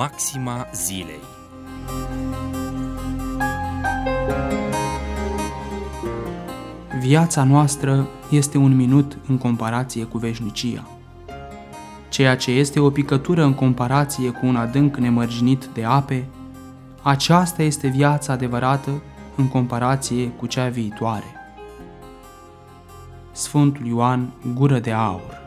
Maxima zilei. Viața noastră este un minut în comparație cu veșnicia. Ceea ce este o picătură în comparație cu un adânc nemărginit de ape, aceasta este viața adevărată în comparație cu cea viitoare. Sfântul Ioan Gură de Aur.